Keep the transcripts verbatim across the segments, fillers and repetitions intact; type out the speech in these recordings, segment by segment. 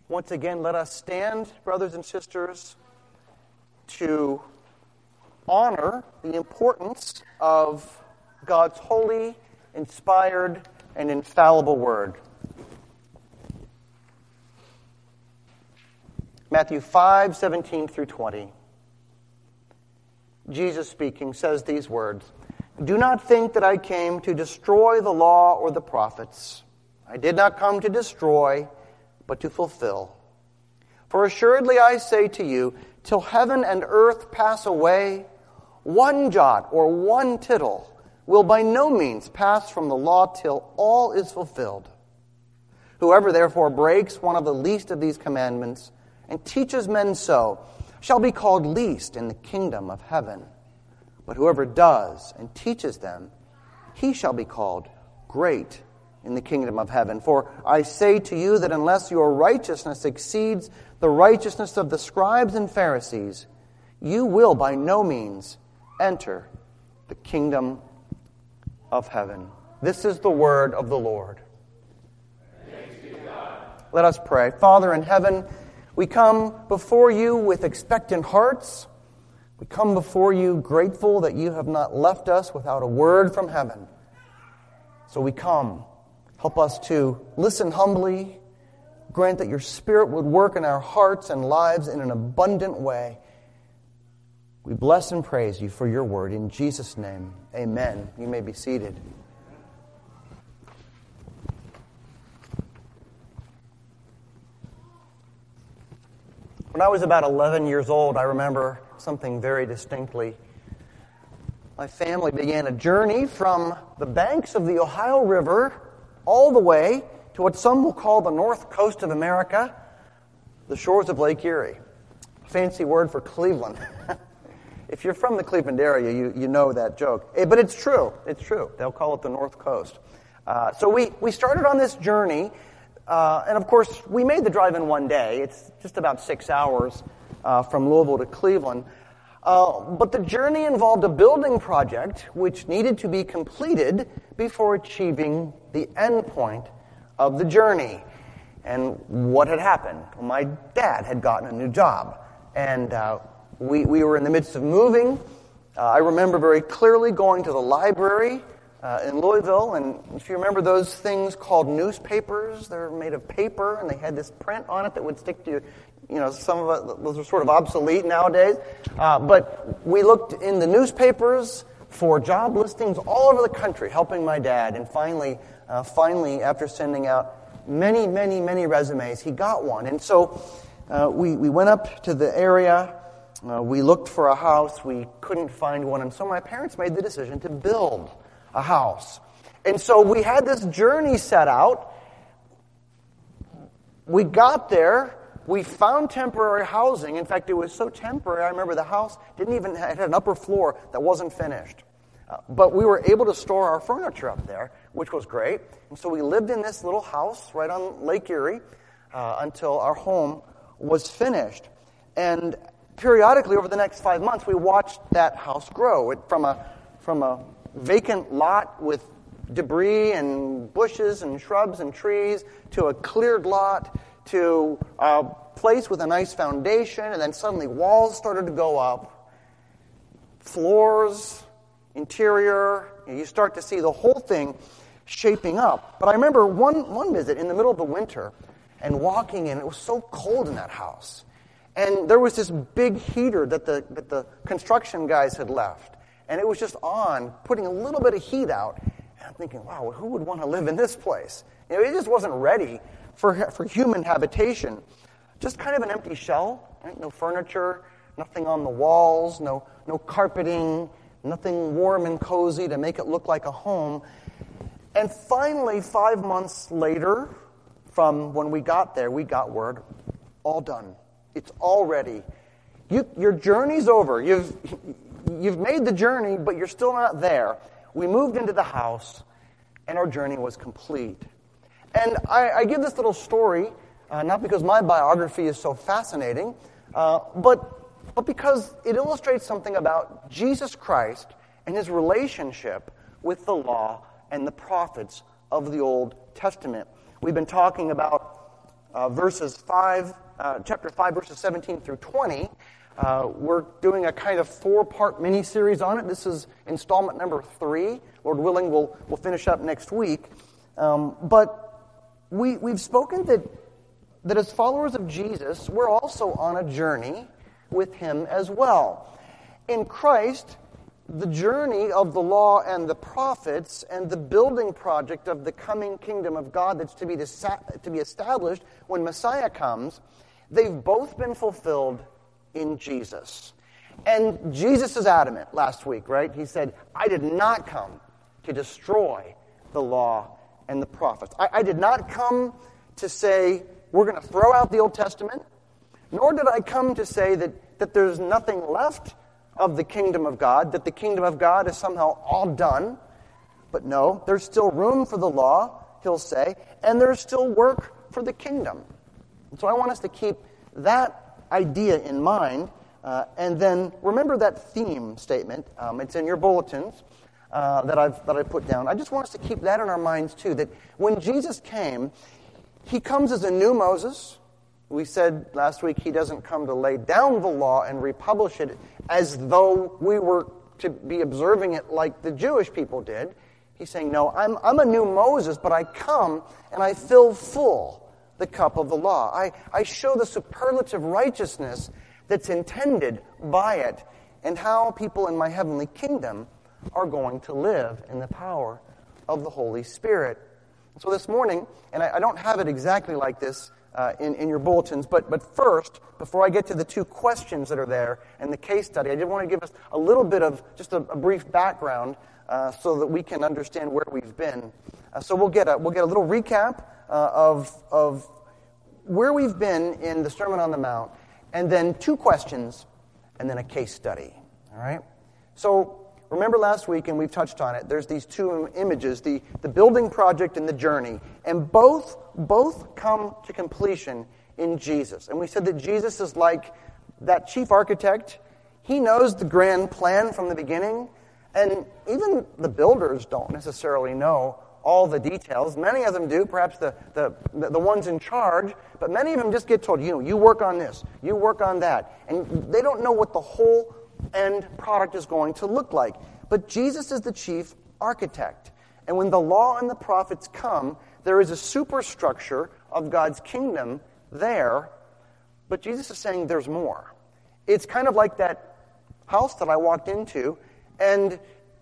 Once again, let us stand, brothers and sisters, to honor the importance of God's holy, inspired, and infallible word. Matthew five, seventeen through twenty. Jesus speaking says these words, "Do not think that I came to destroy the law or the prophets. I did not come to destroy, but to fulfill. For assuredly I say to you, till heaven and earth pass away, one jot or one tittle will by no means pass from the law till all is fulfilled. Whoever therefore breaks one of the least of these commandments and teaches men so shall be called least in the kingdom of heaven. But whoever does and teaches them, he shall be called great in the kingdom of heaven. For I say to you that unless your righteousness exceeds the righteousness of the scribes and Pharisees, you will by no means enter the kingdom of heaven." This is the word of the Lord. Thanks be to God. Let us pray. Father in heaven, we come before you with expectant hearts. We come before you grateful that you have not left us without a word from heaven. So we come. Help us to listen humbly. Grant that your Spirit would work in our hearts and lives in an abundant way. We bless and praise you for your word. In Jesus' name, amen. You may be seated. When I was about eleven years old, I remember something very distinctly. My family began a journey from the banks of the Ohio River all the way to what some will call the north coast of America, the shores of Lake Erie. Fancy word for Cleveland. If you're from the Cleveland area, you, you know that joke. But it's true. It's true. They'll call it the North Coast. Uh, so we, we started on this journey, uh, and of course, we made the drive in one day. It's just about six hours uh, from Louisville to Cleveland. Uh, but the journey involved a building project which needed to be completed before achieving the end point of the journey. And what had happened? Well, my dad had gotten a new job, and uh, we, we were in the midst of moving. Uh, I remember very clearly going to the library uh, in Louisville, and if you remember those things called newspapers, they're made of paper, and they had this print on it that would stick to you. You know, some of it, those are sort of obsolete nowadays. Uh, but we looked in the newspapers for job listings all over the country, helping my dad. And finally, uh, finally, after sending out many, many, many resumes, he got one. And so uh, we, we went up to the area. Uh, we looked for a house. We couldn't find one. And so my parents made the decision to build a house. And so we had this journey set out. We got there. We found temporary housing. In fact, it was so temporary, I remember the house didn't even have, it had an upper floor that wasn't finished. Uh, but we were able to store our furniture up there, which was great. And so we lived in this little house right on Lake Erie uh, until our home was finished. And periodically, over the next five months, we watched that house grow. It, from a from a vacant lot with debris and bushes and shrubs and trees to a cleared lot, to a place with a nice foundation, and then suddenly walls started to go up, floors, interior, you start to see the whole thing shaping up. But I remember one, one visit in the middle of the winter and walking in, it was so cold in that house. And there was this big heater that the, that the construction guys had left, and it was just on, putting a little bit of heat out. And I'm thinking, wow, who would want to live in this place? You know, it just wasn't ready for for human habitation. Just kind of an empty shell, right? No furniture, nothing on the walls, no no carpeting, nothing warm and cozy to make it look like a home. And finally, five months later, from when we got there, we got word, all done. It's all ready. You, your journey's over. You've you've made the journey, but you're still not there. We moved into the house, and our journey was complete. And I, I give this little story, uh, not because my biography is so fascinating, uh, but, but because it illustrates something about Jesus Christ and his relationship with the law and the prophets of the Old Testament. We've been talking about uh, verses five, uh, chapter five, verses seventeen through twenty. Uh, we're doing a kind of four-part mini-series on it. This is installment number three. Lord willing, we'll we'll finish up next week. Um, but we we've spoken that that as followers of Jesus, we're also on a journey with Him as well. In Christ, the journey of the law and the prophets and the building project of the coming kingdom of God that's to be to be established when Messiah comes, they've both been fulfilled in Jesus. And Jesus is adamant last week, right? He said, I did not come to destroy the law and the prophets. I, I did not come to say we're going to throw out the Old Testament, nor did I come to say that, that there's nothing left of the kingdom of God, that the kingdom of God is somehow all done. But no, there's still room for the law, he'll say, and there's still work for the kingdom. And so I want us to keep that idea in mind, uh, and then remember that theme statement. Um, it's in your bulletins uh, that I've that I put down. I just want us to keep that in our minds too. That when Jesus came, he comes as a new Moses. We said last week he doesn't come to lay down the law and republish it as though we were to be observing it like the Jewish people did. He's saying, no, I'm I'm a new Moses, but I come and I fill full the cup of the law. I, I show the superlative righteousness that's intended by it and how people in my heavenly kingdom are going to live in the power of the Holy Spirit. So this morning, and I, I don't have it exactly like this uh, in, in your bulletins, but, but first, before I get to the two questions that are there and the case study, I did want to give us a little bit of just a, a brief background uh, so that we can understand where we've been. Uh, so we'll get a we'll get a little recap Uh, of, of where we've been in the Sermon on the Mount, and then two questions, and then a case study. All right? So remember last week, and we've touched on it, there's these two images, the, the building project and the journey, and both, both come to completion in Jesus. And we said that Jesus is like that chief architect. He knows the grand plan from the beginning, and even the builders don't necessarily know all the details. Many of them do, perhaps the, the, the ones in charge, but many of them just get told, you know, you work on this, you work on that. And they don't know what the whole end product is going to look like. But Jesus is the chief architect. And when the law and the prophets come, there is a superstructure of God's kingdom there, but Jesus is saying there's more. It's kind of like that house that I walked into, and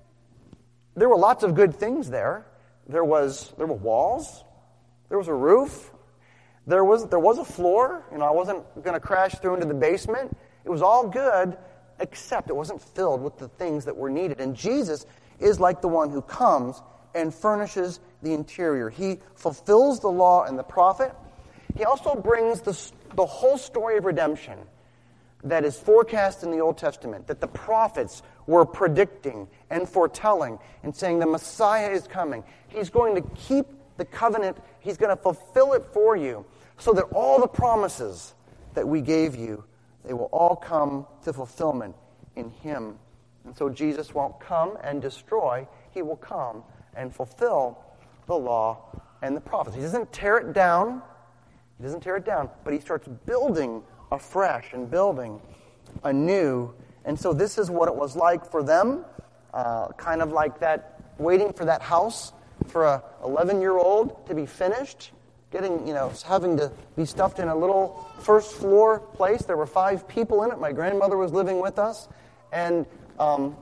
there were lots of good things there. There was there were walls, there was a roof, there was there was a floor. You know, I wasn't going to crash through into the basement. It was all good, except it wasn't filled with the things that were needed. And Jesus is like the one who comes and furnishes the interior. He fulfills the law and the prophet. He also brings the the whole story of redemption that is forecast in the Old Testament, that the prophets were predicting and foretelling and saying the Messiah is coming. He's going to keep the covenant. He's going to fulfill it for you so that all the promises that we gave you, they will all come to fulfillment in Him. And so Jesus won't come and destroy. He will come and fulfill the law and the prophets. He doesn't tear it down. He doesn't tear it down, but He starts building afresh and building anew. And so this is what it was like for them, uh, kind of like that, waiting for that house for a eleven-year-old to be finished, getting, you know, having to be stuffed in a little first floor place. There were five people in it. My grandmother was living with us. And, um,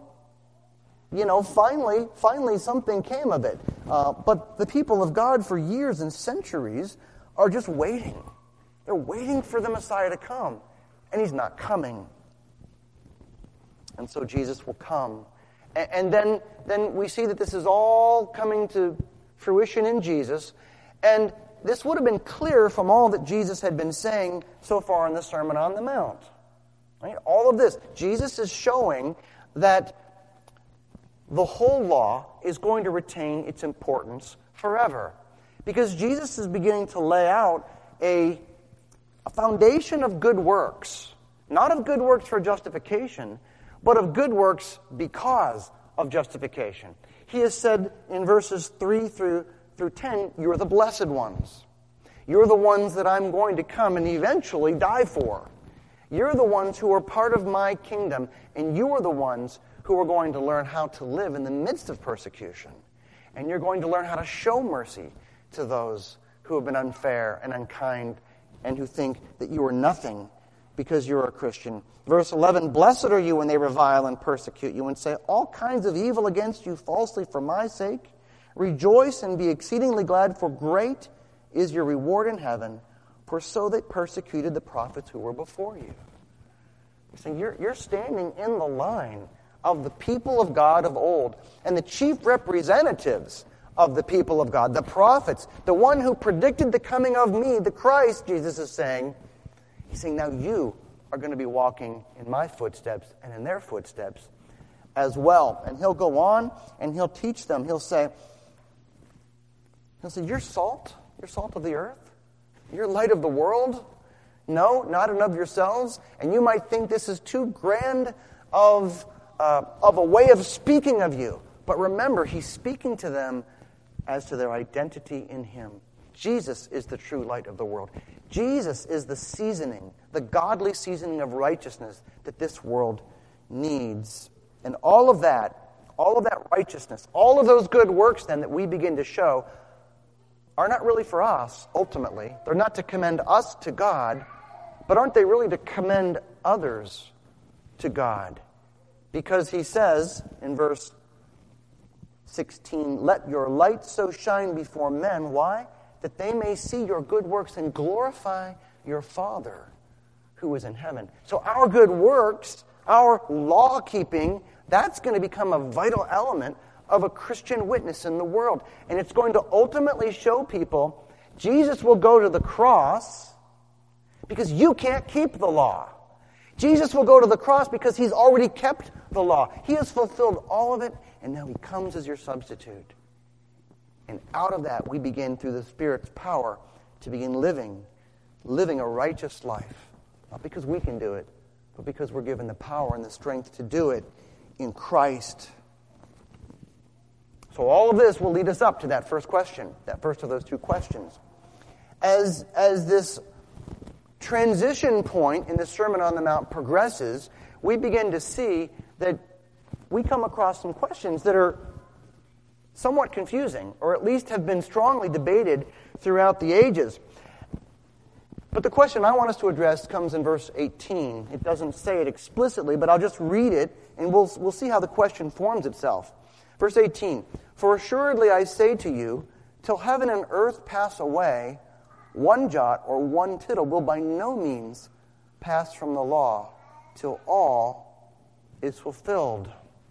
you know, finally, finally something came of it. Uh, but the people of God for years and centuries are just waiting. They're waiting for the Messiah to come, and He's not coming. And so Jesus will come. And, and then, then we see that this is all coming to fruition in Jesus. And this would have been clear from all that Jesus had been saying so far in the Sermon on the Mount. Right? All of this. Jesus is showing that the whole law is going to retain its importance forever. Because Jesus is beginning to lay out a, a foundation of good works. Not of good works for justification, but of good works because of justification. He has said in verses three through, through ten, you're the blessed ones. You're the ones that I'm going to come and eventually die for. You're the ones who are part of my kingdom, and you are the ones who are going to learn how to live in the midst of persecution. And you're going to learn how to show mercy to those who have been unfair and unkind and who think that you are nothing because you're a Christian. Verse eleven, blessed are you when they revile and persecute you and say all kinds of evil against you falsely for my sake. Rejoice and be exceedingly glad, for great is your reward in heaven, for so they persecuted the prophets who were before you. You're saying you're, you're standing in the line of the people of God of old and the chief representatives of the people of God, the prophets, the one who predicted the coming of me, the Christ, Jesus is saying. He's saying, now you are going to be walking in my footsteps and in their footsteps as well. And he'll go on and he'll teach them. He'll say, he'll say, you're salt. You're salt of the earth. You're light of the world. No, not and of yourselves. And you might think this is too grand of, uh, of a way of speaking of you. But remember, he's speaking to them as to their identity in him. Jesus is the true light of the world. Jesus is the seasoning, the godly seasoning of righteousness that this world needs. And all of that, all of that righteousness, all of those good works then that we begin to show are not really for us, ultimately. They're not to commend us to God, but aren't they really to commend others to God? Because he says in verse sixteen, let your light so shine before men. Why? That they may see your good works and glorify your Father who is in heaven. So our good works, our law-keeping, that's going to become a vital element of a Christian witness in the world. And it's going to ultimately show people Jesus will go to the cross because you can't keep the law. Jesus will go to the cross because he's already kept the law. He has fulfilled all of it, and now he comes as your substitute. And out of that, we begin, through the Spirit's power, to begin living, living a righteous life. Not because we can do it, but because we're given the power and the strength to do it in Christ. So all of this will lead us up to that first question, that first of those two questions. As, as this transition point in the Sermon on the Mount progresses, we begin to see that we come across some questions that are somewhat confusing, or at least have been strongly debated throughout the ages. But the question I want us to address comes in verse eighteen. It doesn't say it explicitly, but I'll just read it, and we'll, we'll see how the question forms itself. Verse eighteen, for assuredly I say to you, till heaven and earth pass away, one jot or one tittle will by no means pass from the law, till all is fulfilled.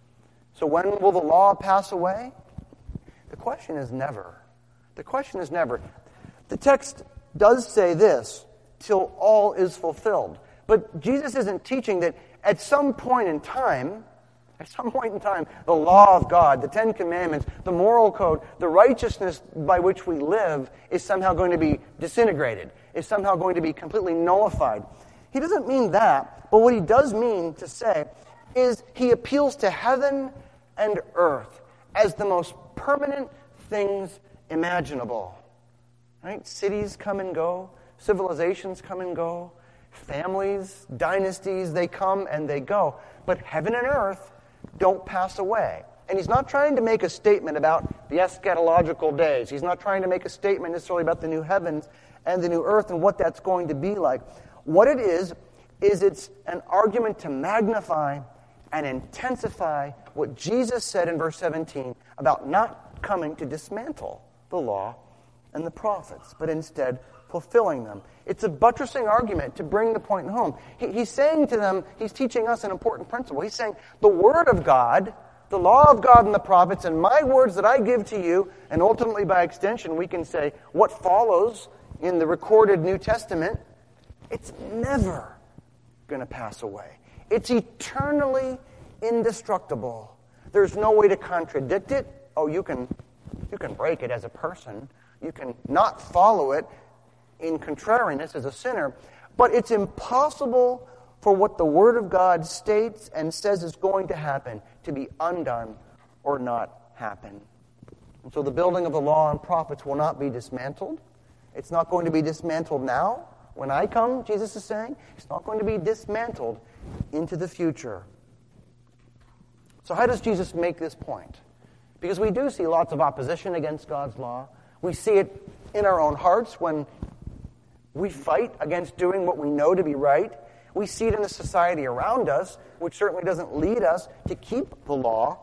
So when will the law pass away? The question is never. The question is never. The text does say this, till all is fulfilled. But Jesus isn't teaching that at some point in time, at some point in time, the law of God, the Ten Commandments, the moral code, the righteousness by which we live is somehow going to be disintegrated, is somehow going to be completely nullified. He doesn't mean that, but what he does mean to say is he appeals to heaven and earth as the most permanent things imaginable. Right? Cities come and go, civilizations come and go, families, dynasties, they come and they go. But heaven and earth don't pass away. And he's not trying to make a statement about the eschatological days. He's not trying to make a statement necessarily about the new heavens and the new earth and what that's going to be like. What it is, is it's an argument to magnify and intensify what Jesus said in verse seventeen about not coming to dismantle the law and the prophets, but instead fulfilling them. It's a buttressing argument to bring the point home. He, he's saying to them, he's teaching us an important principle. He's saying the Word of God, the law of God and the prophets, and my words that I give to you, and ultimately by extension we can say what follows in the recorded New Testament, it's never going to pass away. It's eternally indestructible. There's no way to contradict it. Oh, you can, you can break it as a person. You can not follow it in contrariness as a sinner. But it's impossible for what the Word of God states and says is going to happen to be undone or not happen. And so the building of the law and prophets will not be dismantled. It's not going to be dismantled now. When I come, Jesus is saying, it's not going to be dismantled into the future. So how does Jesus make this point? Because we do see lots of opposition against God's law. We see it in our own hearts when we fight against doing what we know to be right. We see it in the society around us, which certainly doesn't lead us to keep the law.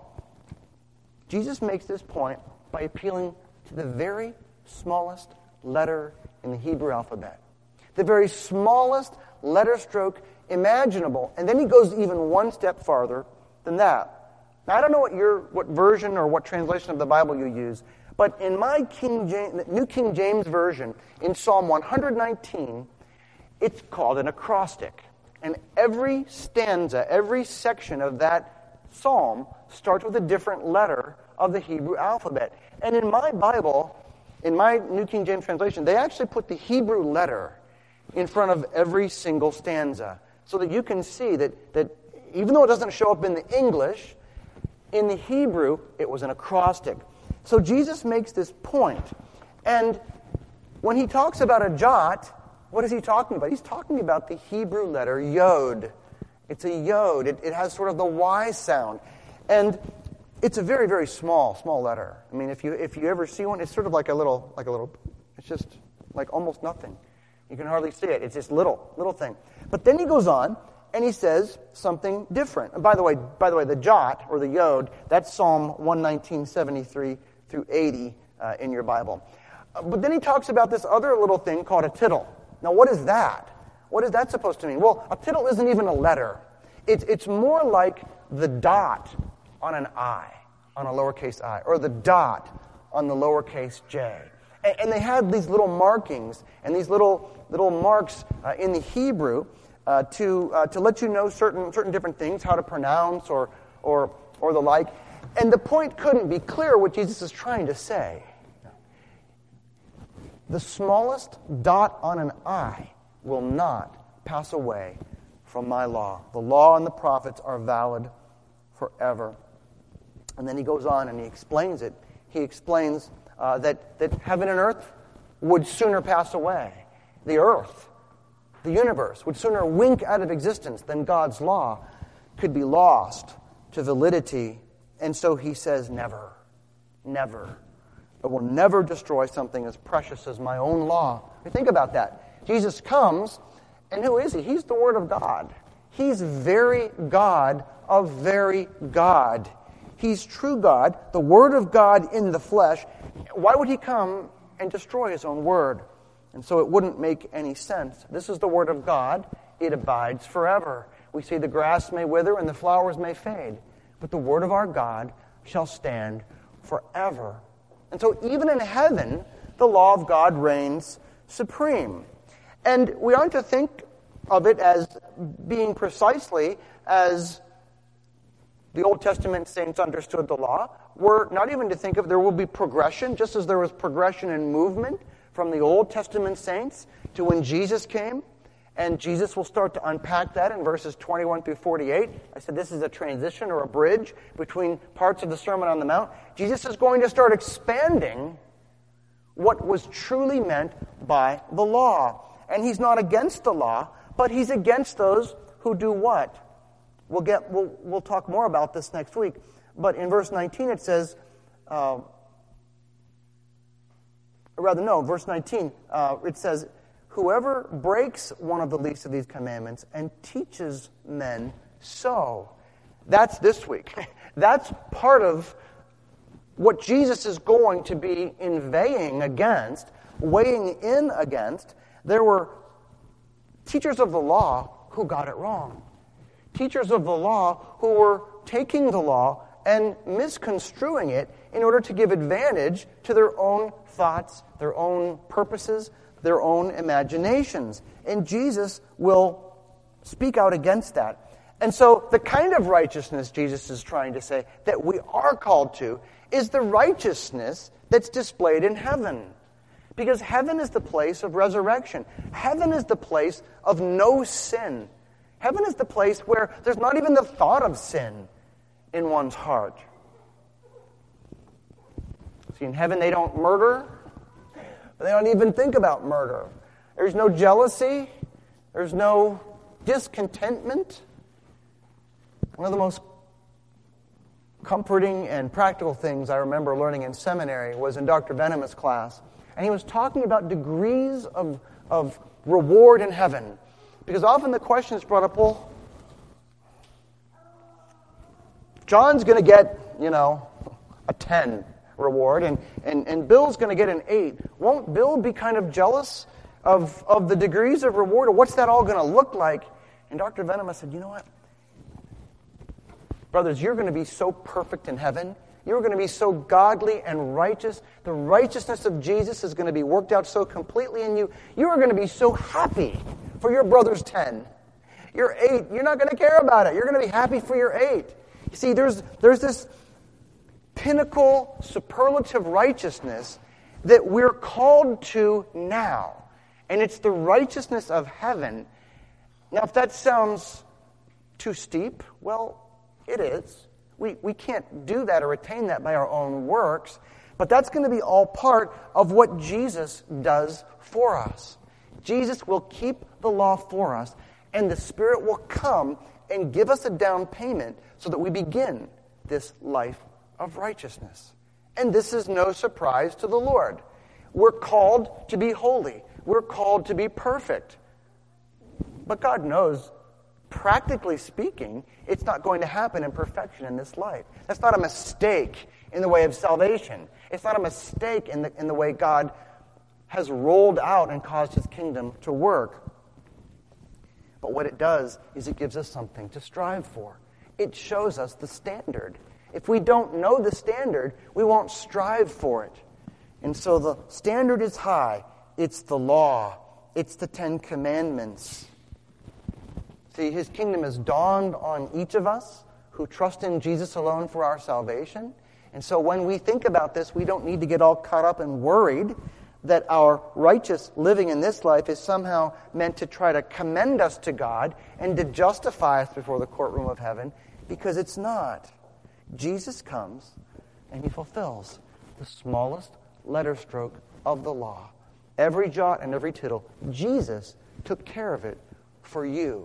Jesus makes this point by appealing to the very smallest letter in the Hebrew alphabet. The very smallest letter stroke imaginable. And then he goes even one step farther than that. Now, I don't know what your what version or what translation of the Bible you use, but in my King James, New King James Version, in Psalm one nineteen, it's called an acrostic. And every stanza, every section of that psalm starts with a different letter of the Hebrew alphabet. And in my Bible, in my New King James translation, they actually put the Hebrew letter in front of every single stanza so that you can see that, that even though it doesn't show up in the English, in the Hebrew, it was an acrostic. So Jesus makes this point. And when he talks about a jot, what is he talking about? He's talking about the Hebrew letter yod. It's a yod. It, it has sort of the Y sound. And it's a very, very small, small letter. I mean, if you if you ever see one, it's sort of like a little, like a little, it's just like almost nothing. You can hardly see it. It's this little, little thing. But then he goes on, and he says something different. And by the way, by the way, the jot, or the yod, that's Psalm one nineteen, seventy-three through eighty uh, in your Bible. Uh, but then he talks about this other little thing called a tittle. Now, what is that? What is that supposed to mean? Well, a tittle isn't even a letter. It's, it's more like the dot on an I, on a lowercase I, or the dot on the lowercase j. And, and they had these little markings and these little little marks uh, in the Hebrew uh, to uh, to let you know certain certain different things, how to pronounce or or or the like. And the point couldn't be clearer what Jesus is trying to say. The smallest dot on an I will not pass away from my law. The law and the prophets are valid forever. And then he goes on and he explains it. He explains uh, that, that heaven and earth would sooner pass away. The earth, the universe, would sooner wink out of existence than God's law could be lost to validity. And so he says, never, never. I will never destroy something as precious as my own law. Think about that. Jesus comes, and who is he? He's the Word of God. He's very God of very God. He's true God, the Word of God in the flesh. Why would he come and destroy his own Word? And so it wouldn't make any sense. This is the Word of God. It abides forever. We say the grass may wither and the flowers may fade, but the Word of our God shall stand forever. And so even in heaven, the law of God reigns supreme. And we aren't to think of it as being precisely as the Old Testament saints understood the law. We're not even to think of there will be progression, just as there was progression in movement from the Old Testament saints to when Jesus came. And Jesus will start to unpack that in verses twenty-one through forty-eight. I said this is a transition or a bridge between parts of the Sermon on the Mount. Jesus is going to start expanding what was truly meant by the law. And he's not against the law, but he's against those who do what? We'll get. We'll, we'll talk more about this next week. But in verse nineteen it says, uh, or rather no, verse nineteen, uh, it says, whoever breaks one of the least of these commandments and teaches men so. That's this week. That's part of what Jesus is going to be inveighing against, weighing in against. There were teachers of the law who got it wrong. Teachers of the law who were taking the law and misconstruing it in order to give advantage to their own thoughts, their own purposes, their own imaginations. And Jesus will speak out against that. And so the kind of righteousness Jesus is trying to say that we are called to is the righteousness that's displayed in heaven. Because heaven is the place of resurrection. Heaven is the place of no sin. Heaven is the place where there's not even the thought of sin in one's heart. See, in heaven they don't murder. They don't even think about murder. There's no jealousy. There's no discontentment. One of the most comforting and practical things I remember learning in seminary was in Doctor Venemus' class. And he was talking about degrees of, of reward in heaven. Because often the question is brought up, well, John's going to get, you know, a ten reward, and, and, and Bill's going to get an eight. Won't Bill be kind of jealous of, of the degrees of reward, or what's that all going to look like? And Doctor Venemus said, you know what? Brothers, you're going to be so perfect in heaven. You're going to be so godly and righteous. The righteousness of Jesus is going to be worked out so completely in you. You are going to be so happy for your brother's ten. Your eight, you're not going to care about it. You're going to be happy for your eight. You see, there's, there's this pinnacle, superlative righteousness that we're called to now. And it's the righteousness of heaven. Now, if that sounds too steep, well, it is. We, we can't do that or attain that by our own works. But that's going to be all part of what Jesus does for us. Jesus will keep the law for us, and the Spirit will come and give us a down payment so that we begin this life of righteousness. And this is no surprise to the Lord. We're called to be holy. We're called to be perfect. But God knows, practically speaking, it's not going to happen in perfection in this life. That's not a mistake in the way of salvation. It's not a mistake in the, in the way God has rolled out and caused His kingdom to work. But what it does is it gives us something to strive for. It shows us the standard. If we don't know the standard, we won't strive for it. And so the standard is high. It's the law. It's the Ten Commandments. See, His kingdom has dawned on each of us who trust in Jesus alone for our salvation. And so when we think about this, we don't need to get all caught up and worried that our righteous living in this life is somehow meant to try to commend us to God and to justify us before the courtroom of heaven, because it's not. Jesus comes and He fulfills the smallest letter stroke of the law. Every jot and every tittle, Jesus took care of it for you.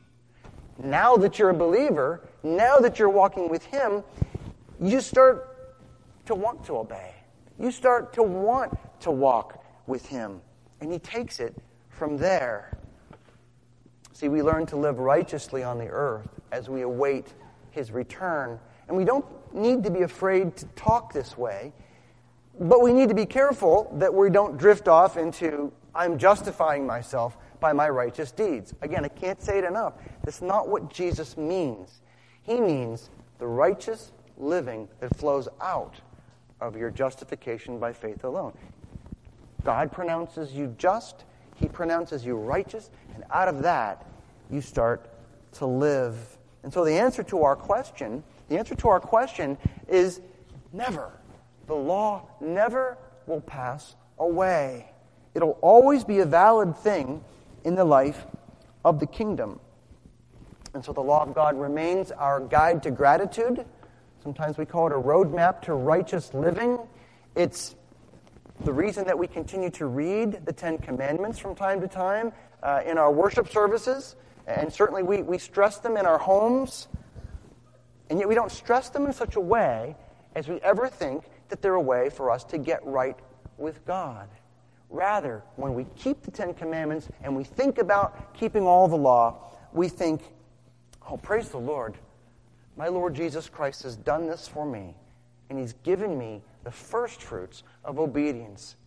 Now that you're a believer, now that you're walking with Him, you start to want to obey. You start to want to walk with Him. And He takes it from there. See, we learn to live righteously on the earth as we await His return. And we don't need to be afraid to talk this way, but we need to be careful that we don't drift off into, I'm justifying myself by my righteous deeds. Again, I can't say it enough. That's not what Jesus means. He means the righteous living that flows out of your justification by faith alone. God pronounces you just, He pronounces you righteous, and out of that, you start to live. And so the answer to our question, the answer to our question is never. The law never will pass away. It'll always be a valid thing in the life of the kingdom. And so the law of God remains our guide to gratitude. Sometimes we call it a roadmap to righteous living. It's the reason that we continue to read the Ten Commandments from time to time uh, in our worship services. And certainly we, we stress them in our homes. And yet we don't stress them in such a way as we ever think that they're a way for us to get right with God. Rather, when we keep the Ten Commandments and we think about keeping all the law, we think, oh, praise the Lord. My Lord Jesus Christ has done this for me, and He's given me the first fruits of obedience.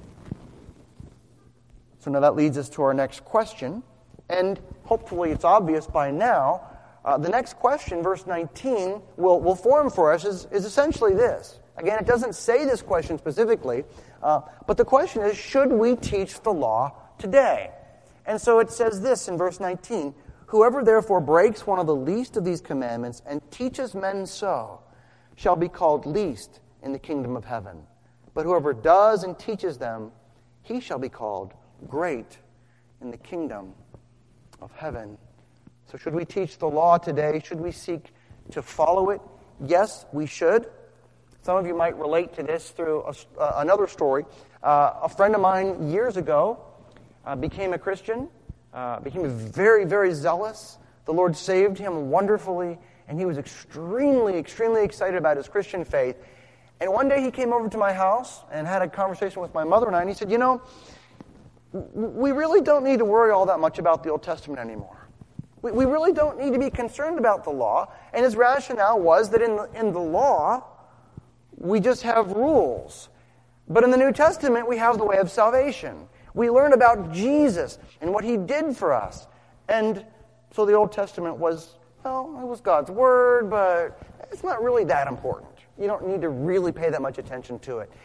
So now that leads us to our next question, and hopefully it's obvious by now. Uh, the next question, verse nineteen, will, will form for us is, is essentially this. Again, it doesn't say this question specifically, uh, but the question is, should we teach the law today? And so it says this in verse nineteen, whoever therefore breaks one of the least of these commandments and teaches men so shall be called least in the kingdom of heaven. But whoever does and teaches them, he shall be called great in the kingdom of heaven. So should we teach the law today? Should we seek to follow it? Yes, we should. Some of you might relate to this through a, uh, another story. Uh, Uh, a friend of mine years ago uh, became a Christian, uh, became very, very zealous. The Lord saved him wonderfully, and he was extremely, extremely excited about his Christian faith. And one day he came over to my house and had a conversation with my mother and I, and he said, you know, we really don't need to worry all that much about the Old Testament anymore. We, we really don't need to be concerned about the law. And his rationale was that in the, in the law, we just have rules. But in the New Testament, we have the way of salvation. We learn about Jesus and what he did for us. And so the Old Testament was, well, it was God's word, but it's not really that important. You don't need to really pay that much attention to it.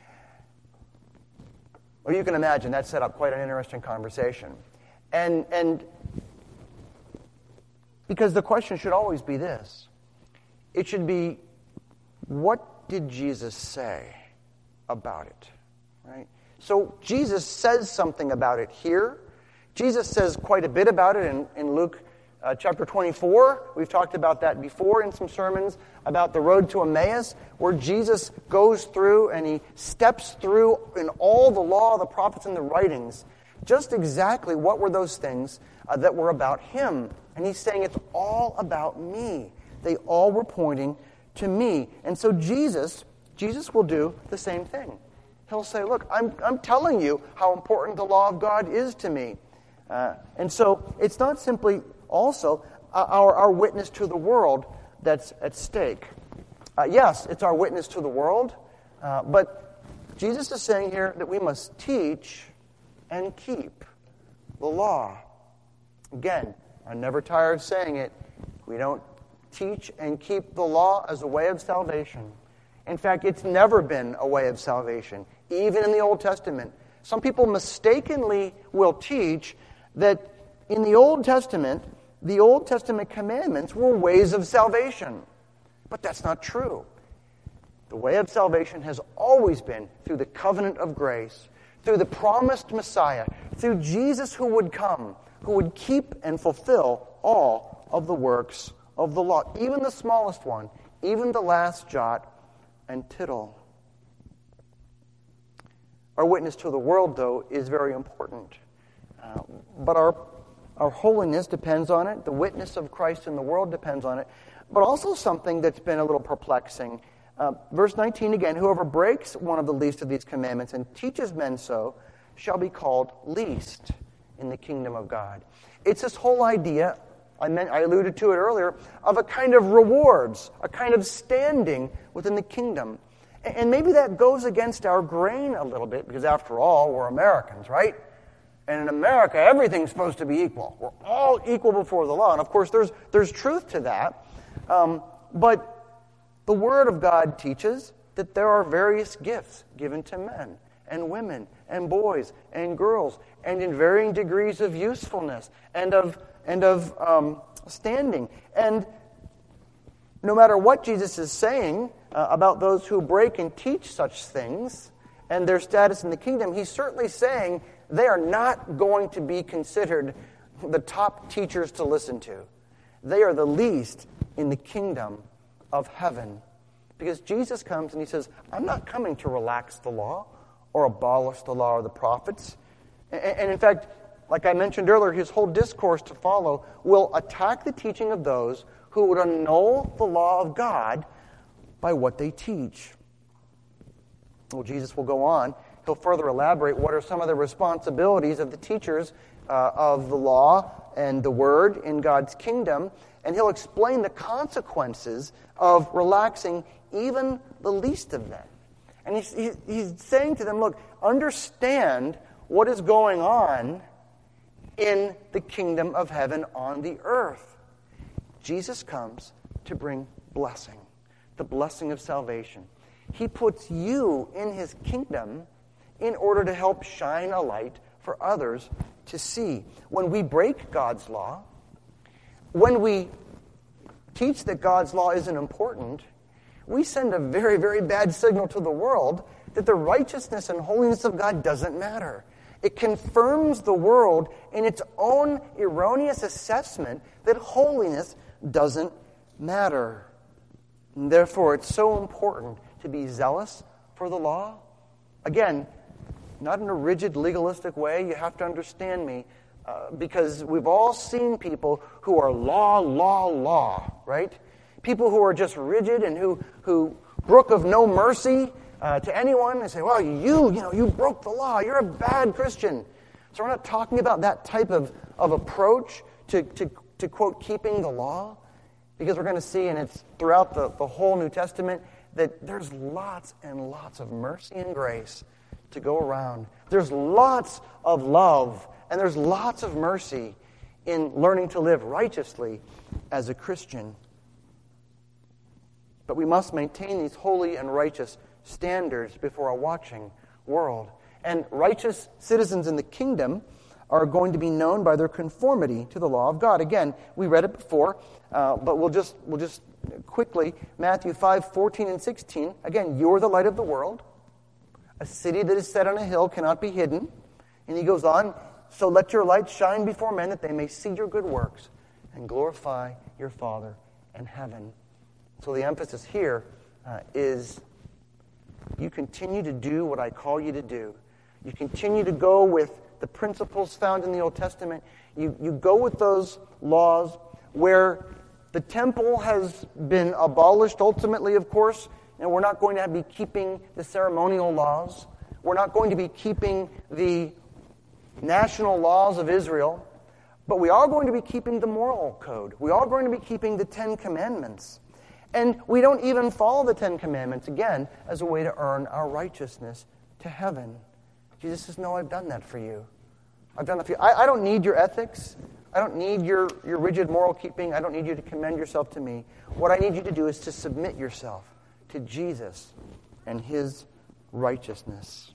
Well, you can imagine that set up quite an interesting conversation. And, and because the question should always be this. It should be, what did Jesus say about it? Right? So Jesus says something about it here. Jesus says quite a bit about it in, in Luke uh, chapter twenty-four. We've talked about that before in some sermons about the road to Emmaus, where Jesus goes through and he steps through in all the law, the prophets, and the writings, just exactly what were those things uh, that were about him. And he's saying it's all about me. They all were pointing to me. And so Jesus, Jesus will do the same thing. He'll say, look, I'm, I'm telling you how important the law of God is to me. Uh, and so it's not simply also uh, our, our witness to the world that's at stake. Uh, yes, it's our witness to the world, uh, but Jesus is saying here that we must teach and keep the law. Again, I'm never tired of saying it. We don't teach and keep the law as a way of salvation. In fact, it's never been a way of salvation, even in the Old Testament. Some people mistakenly will teach that in the Old Testament, the Old Testament commandments were ways of salvation. But that's not true. The way of salvation has always been through the covenant of grace, through the promised Messiah, through Jesus who would come, who would keep and fulfill all of the works of the law, even the smallest one, even the last jot and tittle. Our witness to the world, though, is very important. Uh, but our our holiness depends on it. The witness of Christ in the world depends on it. But also something that's been a little perplexing. Uh, verse nineteen again, whoever breaks one of the least of these commandments and teaches men so shall be called least in the kingdom of God. It's this whole idea, I meant, I alluded to it earlier, of a kind of rewards, a kind of standing within the kingdom. And maybe that goes against our grain a little bit, because after all, we're Americans, right? And in America, everything's supposed to be equal. We're all equal before the law. And of course, there's there's truth to that. Um, but the Word of God teaches that there are various gifts given to men and women and boys and girls, and in varying degrees of usefulness and of and of um, standing. And no matter what Jesus is saying uh, about those who break and teach such things and their status in the kingdom, he's certainly saying they are not going to be considered the top teachers to listen to. They are the least in the kingdom of heaven. Because Jesus comes and he says, I'm not coming to relax the law or abolish the law or the prophets. And in fact, like I mentioned earlier, his whole discourse to follow will attack the teaching of those who would annul the law of God by what they teach. Well, Jesus will go on. He'll further elaborate what are some of the responsibilities of the teachers uh, of the law and the word in God's kingdom. And he'll explain the consequences of relaxing even the least of them. And he's, he's, he's saying to them, look, understand what is going on in the kingdom of heaven on the earth. Jesus comes to bring blessing, the blessing of salvation. He puts you in his kingdom in order to help shine a light for others to see. When we break God's law, when we teach that God's law isn't important, we send a very, very bad signal to the world that the righteousness and holiness of God doesn't matter. It confirms the world in its own erroneous assessment that holiness doesn't matter. And therefore, it's so important to be zealous for the law. Again, not in a rigid, legalistic way. You have to understand me, uh, because we've all seen people who are law, law, law, right? People who are just rigid and who, who brook of no mercy uh, to anyone. They say, well, you, you know, you broke the law. You're a bad Christian. So we're not talking about that type of, of approach to, to, to, quote, keeping the law. Because we're going to see, and it's throughout the, the whole New Testament, that there's lots and lots of mercy and grace to go around. There's lots of love, and there's lots of mercy in learning to live righteously as a Christian. But we must maintain these holy and righteous standards before a watching world. And righteous citizens in the kingdom are going to be known by their conformity to the law of God. Again, we read it before, uh, but we'll just we'll just quickly, Matthew five, fourteen and sixteen. Again, you're the light of the world. A city that is set on a hill cannot be hidden. And he goes on, so let your light shine before men that they may see your good works and glorify your Father in heaven. So the emphasis here uh, is you continue to do what I call you to do. You continue to go with the principles found in the Old Testament. You, you go with those laws where the temple has been abolished ultimately, of course, and we're not going to be keeping the ceremonial laws. We're not going to be keeping the national laws of Israel, but we are going to be keeping the moral code. We are going to be keeping the Ten Commandments. And we don't even follow the Ten Commandments, again, as a way to earn our righteousness to heaven. Jesus says, no, I've done that for you. I've done that for you. I, I don't need your ethics. I don't need your, your rigid moral keeping. I don't need you to commend yourself to me. What I need you to do is to submit yourself to Jesus and His righteousness.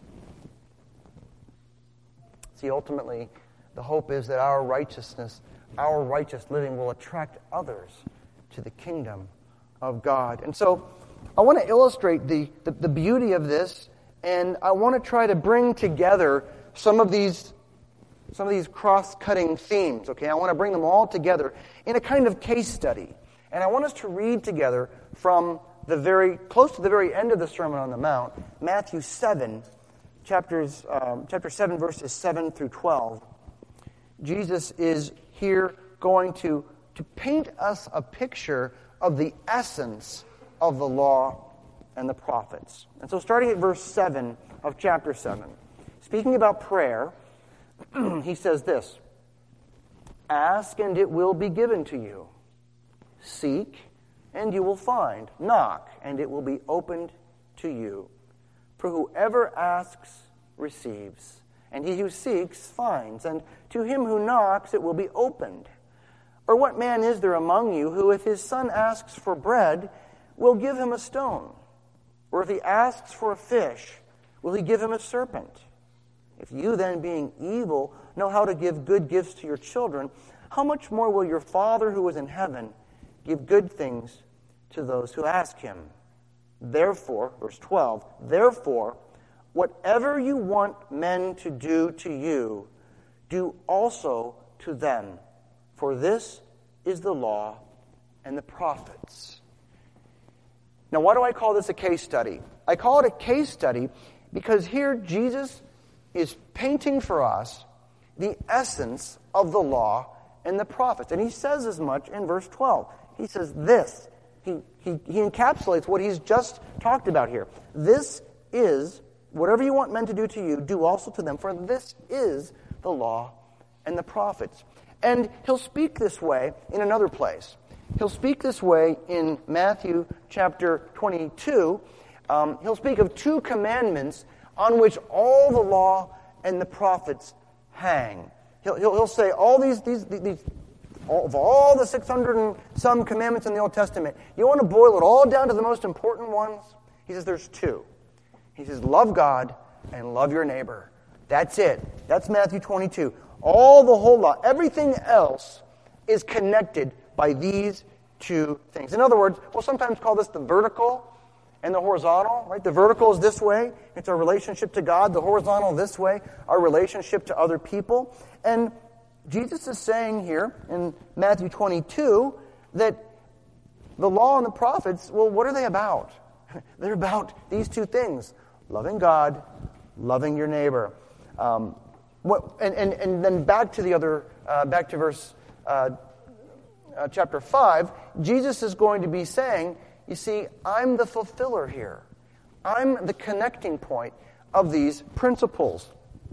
See, ultimately, the hope is that our righteousness, our righteous living will attract others to the kingdom of God. And so I want to illustrate the, the, the beauty of this, and I want to try to bring together some of these some of these cross-cutting themes. Okay, I want to bring them all together in a kind of case study. And I want us to read together from the very close to the very end of the Sermon on the Mount, Matthew seven, chapters um, chapter seven, verses seven through twelve. Jesus is here going to, to paint us a picture of the essence of the law and the prophets. And so starting at verse seven of chapter seven, speaking about prayer, he says this, ask and it will be given to you. Seek and you will find. Knock and it will be opened to you. For whoever asks receives, and he who seeks finds, and to him who knocks it will be opened. Or what man is there among you who, if his son asks for bread, will give him a stone? Or if he asks for a fish, will he give him a serpent? If you then, being evil, know how to give good gifts to your children, how much more will your Father who is in heaven give good things to those who ask him? Therefore, verse twelve, therefore, whatever you want men to do to you, do also to them. For this is the law and the prophets. Now, why do I call this a case study? I call it a case study because here Jesus is painting for us the essence of the law and the prophets. And he says as much in verse twelve. He says this. He, he, he encapsulates what he's just talked about here. This is, whatever you want men to do to you, do also to them, for this is the law and the prophets. And he'll speak this way in another place. He'll speak this way in Matthew chapter twenty-two. Um, he'll speak of two commandments on which all the law and the prophets hang. He'll, he'll, he'll say all these, these, these all, of all the six hundred and some commandments in the Old Testament, you want to boil it all down to the most important ones? He says there's two. He says love God and love your neighbor. That's it. That's Matthew twenty-two. All the whole law, everything else is connected by these two things. In other words, we'll sometimes call this the vertical and the horizontal, right? The vertical is this way. It's our relationship to God. The horizontal this way, our relationship to other people. And Jesus is saying here in Matthew twenty-two that the law and the prophets, well, what are they about? They're about these two things, loving God loving your neighbor. Um, what, and, and, and then back to the other, uh, back to verse uh, uh, chapter five, Jesus is going to be saying, you see, I'm the fulfiller here. I'm the connecting point of these principles.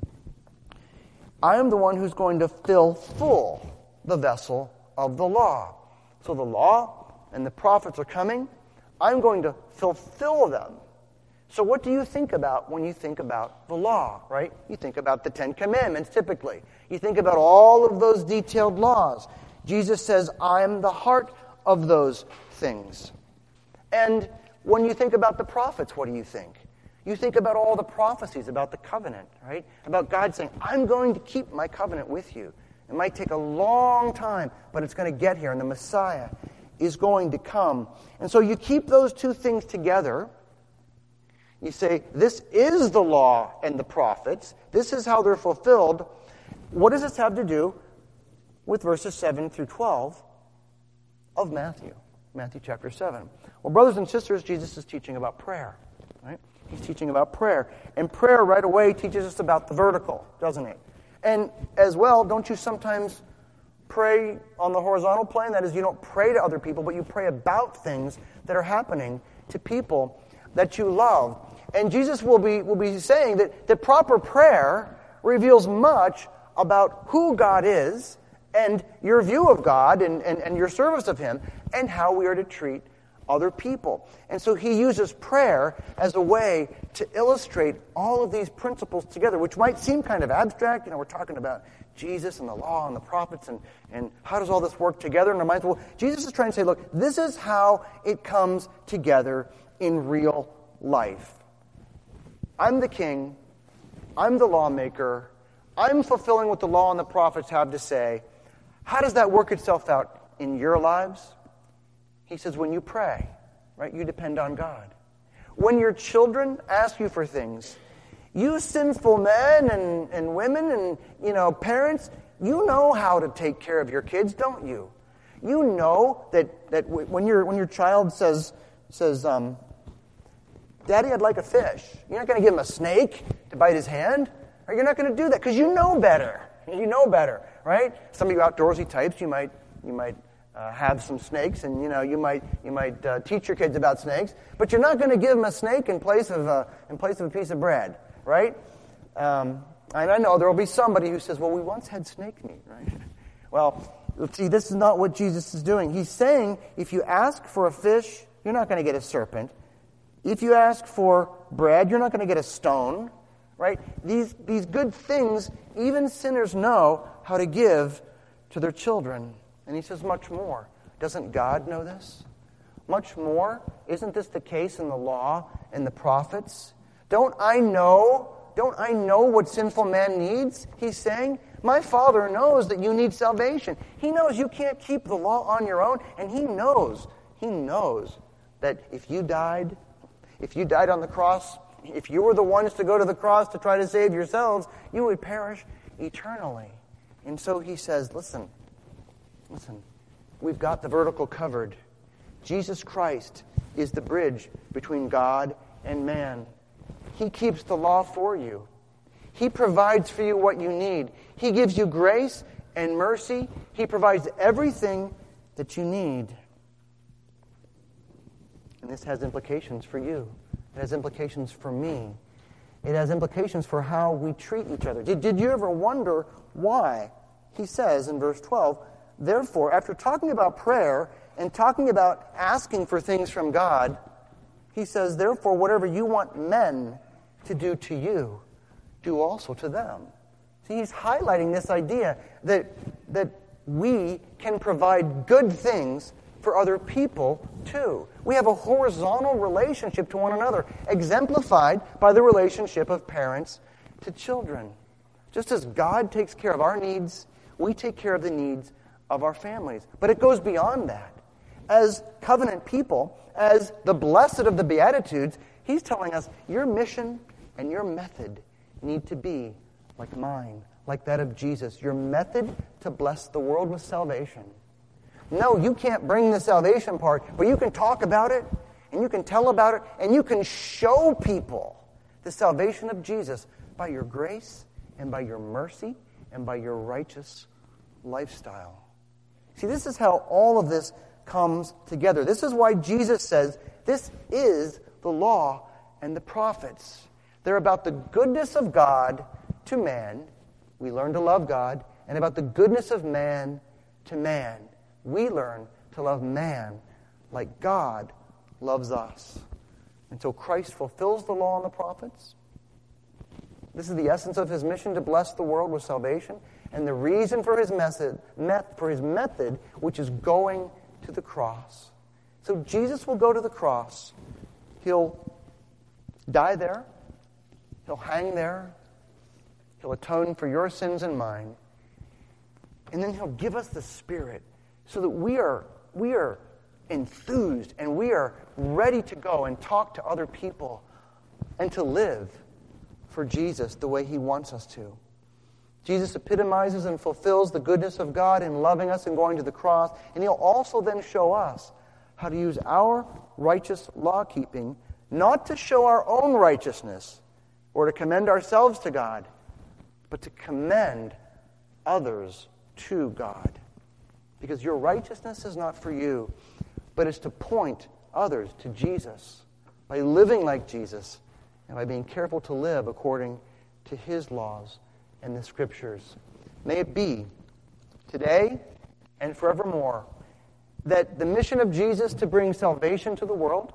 I am the one who's going to fill full the vessel of the law. So the law and the prophets are coming. I'm going to fulfill them. So what do you think about when you think about the law, right? You think about the Ten Commandments, typically. You think about all of those detailed laws. Jesus says, I am the heart of those things. And when you think about the prophets, what do you think? You think about all the prophecies about the covenant, right? About God saying, I'm going to keep my covenant with you. It might take a long time, but it's going to get here, and the Messiah is going to come. And so you keep those two things together. You say, this is the law and the prophets. This is how they're fulfilled. What does this have to do with verses seven through twelve of Matthew? Matthew chapter seven. Well, brothers and sisters, Jesus is teaching about prayer, right? He's teaching about prayer. And prayer right away teaches us about the vertical, doesn't it? And as well, don't you sometimes pray on the horizontal plane? That is, you don't pray to other people, but you pray about things that are happening to people that you love. And Jesus will be will be saying that, that proper prayer reveals much about who God is and your view of God and, and, and your service of Him and how we are to treat other people. And so he uses prayer as a way to illustrate all of these principles together, which might seem kind of abstract. You know, we're talking about Jesus and the law and the prophets and, and how does all this work together in our minds? Well, Jesus is trying to say, look, this is how it comes together in real life. I'm the king. I'm the lawmaker. I'm fulfilling what the law and the prophets have to say. How does that work itself out in your lives? He says, when you pray, right, you depend on God. When your children ask you for things, you sinful men and, and women and, you know, parents, you know how to take care of your kids, don't you? You know that, that when your when your child says, says um, Daddy, I'd like a fish, you're not going to give him a snake to bite his hand, or you're not going to do that because you know better. You know better, right? Some of you outdoorsy types, you might you might uh, have some snakes, and you know you might you might uh, teach your kids about snakes, but you're not going to give them a snake in place of a, in place of a piece of bread, right? Um, and I know there will be somebody who says, "Well, we once had snake meat," right? Well, see, this is not what Jesus is doing. He's saying, if you ask for a fish, you're not going to get a serpent. If you ask for bread, you're not going to get a stone. Right? These these good things, even sinners know how to give to their children. And he says much more. Doesn't God know this? Much more? Isn't this the case in the law and the prophets? Don't I know? Don't I know what sinful man needs? He's saying, my Father knows that you need salvation. He knows you can't keep the law on your own, and he knows, he knows that if you died, if you died on the cross, if you were the ones to go to the cross to try to save yourselves, you would perish eternally. And so he says, listen, listen, we've got the vertical covered. Jesus Christ is the bridge between God and man. He keeps the law for you. He provides for you what you need. He gives you grace and mercy. He provides everything that you need. And this has implications for you. It has implications for me. It has implications for how we treat each other. Did, did you ever wonder why? He says in verse twelve, therefore, after talking about prayer and talking about asking for things from God, he says, therefore, whatever you want men to do to you, do also to them. See, he's highlighting this idea that, that we can provide good things for other people too. We have a horizontal relationship to one another, exemplified by the relationship of parents to children. Just as God takes care of our needs, we take care of the needs of our families. But it goes beyond that. As covenant people, as the blessed of the Beatitudes, he's telling us your mission and your method need to be like mine, like that of Jesus. Your method to bless the world with salvation. No, you can't bring the salvation part, but you can talk about it, and you can tell about it, and you can show people the salvation of Jesus by your grace and by your mercy and by your righteous lifestyle. See, this is how all of this comes together. This is why Jesus says, this is the law and the prophets. They're about the goodness of God to man. We learn to love God. And about the goodness of man to man. We learn to love man like God loves us. Until Christ fulfills the law and the prophets. This is the essence of his mission, to bless the world with salvation. And the reason for his method, met, for his method, which is going to the cross. So Jesus will go to the cross. He'll die there. He'll hang there. He'll atone for your sins and mine. And then he'll give us the Spirit so that we are, we are enthused and we are ready to go and talk to other people and to live for Jesus the way he wants us to. Jesus epitomizes and fulfills the goodness of God in loving us and going to the cross. And he'll also then show us how to use our righteous law-keeping not to show our own righteousness or to commend ourselves to God, but to commend others to God. Because your righteousness is not for you, but it's to point others to Jesus by living like Jesus and by being careful to live according to his laws and the Scriptures. May it be today and forevermore that the mission of Jesus to bring salvation to the world,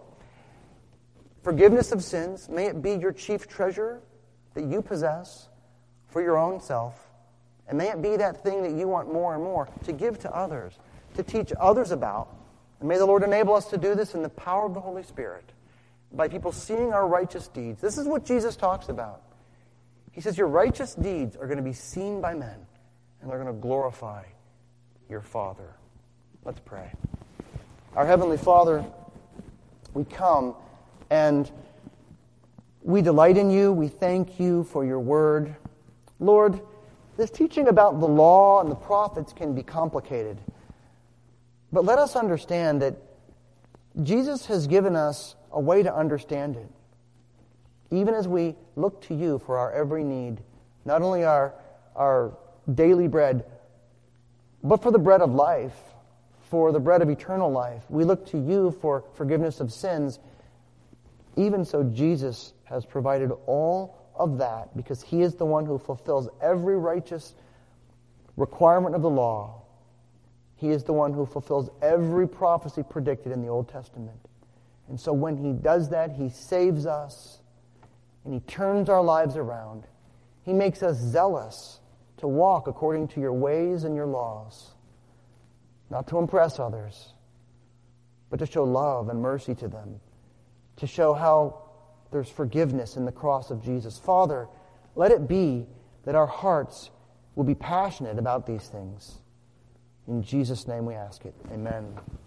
forgiveness of sins, may it be your chief treasure that you possess for your own self. And may it be that thing that you want more and more to give to others, to teach others about. And may the Lord enable us to do this in the power of the Holy Spirit, by people seeing our righteous deeds. This is what Jesus talks about. He says your righteous deeds are going to be seen by men, and they're going to glorify your Father. Let's pray. Our Heavenly Father, we come and we delight in you. We thank you for your word. Lord, this teaching about the law and the prophets can be complicated. But let us understand that Jesus has given us a way to understand it. Even as we look to you for our every need, not only our, our daily bread, but for the bread of life, for the bread of eternal life. We look to you for forgiveness of sins. Even so, Jesus has provided all of that because he is the one who fulfills every righteous requirement of the law. He is the one who fulfills every prophecy predicted in the Old Testament. And so when he does that, he saves us and he turns our lives around. He makes us zealous to walk according to your ways and your laws, not to impress others, but to show love and mercy to them, to show how there's forgiveness in the cross of Jesus. Father, let it be that our hearts will be passionate about these things. In Jesus' name we ask it. Amen.